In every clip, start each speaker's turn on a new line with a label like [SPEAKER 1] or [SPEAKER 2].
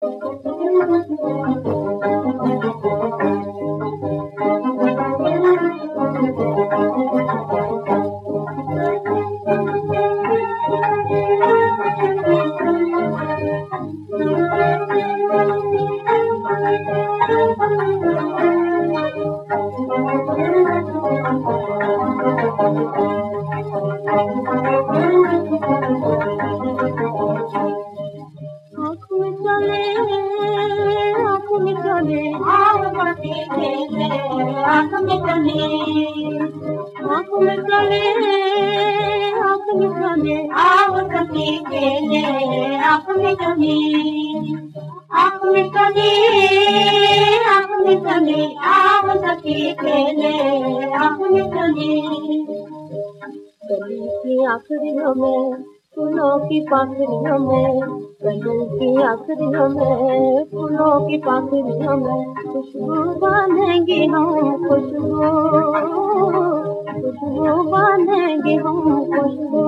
[SPEAKER 1] आखिरियों में फूलों की पाखरियों में, गलियों की आखिरियों में फूलों की पाखरियों में खुशबू बांधेंगे हम खुशबू, खुशबू बांधेंगे हम खुशबू।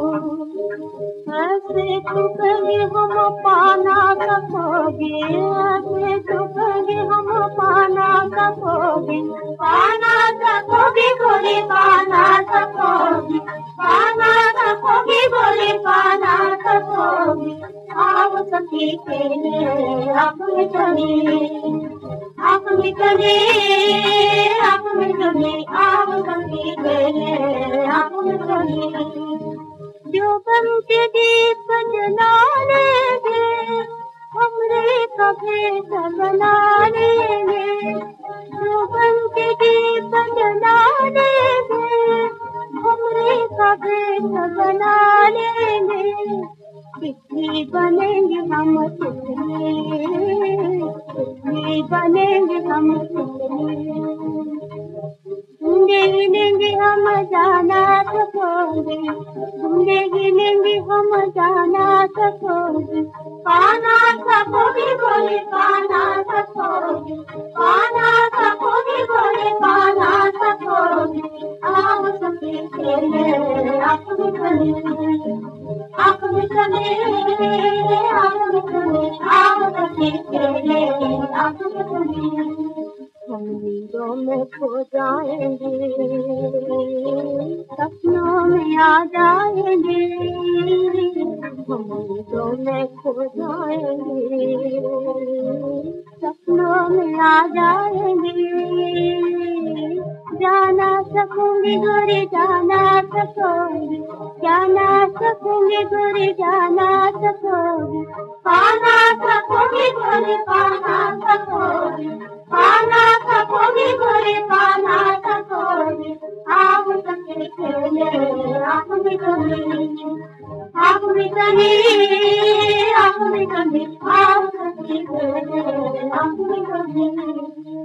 [SPEAKER 1] ऐसे चुकेंगे हम पाना सकोगे, ऐसे चुकेंगे हम पाना सकोगे, पाना सकोगे गोरी पाना सकोगे, पाना सकोगे गोरी पाना सकोगे। आओ सखी खेले आप में चले, आप में चले, आप में चले, आओ सखी खेले आप में चले। जो बन के दीप जला लेंगे हमरे कभी बना लेंगे, जो बन के दीप जला लेंगे हमरे कभी बना लेंगे। तितली बनेंगे हम तितली, तितली बनेंगे हम तितली। ढूंढे गिनेंगे हम जाना सकोगे, ढूंढे गिनेंगे हम जाना सकोगे, पाना सकोगे गोरे पाना सकोगे, पाना सकोगे गोरे पाना सकोगे। आओ सखी खेले आप में चले, आप में चले, आप में चले, आओ सखी खेले आप में चले। हम नींदों में खो जाएंगे, सपनों में आ जाएंगे, हम नींदों में खो जाएंगे, सपनों में आ जाएंगे। जाना सकूंगी गोरी जाना सकूंगी, जाना सकूंगी गोरी जाना सकूंगी, पाना सकूंगी गोरी पाना सकूंगी, पाना सकोगे गोरे पाना सकोगे। आप सके खेले आप में चले, आप में चले, आप में चले, आप सके खेले आप में चले।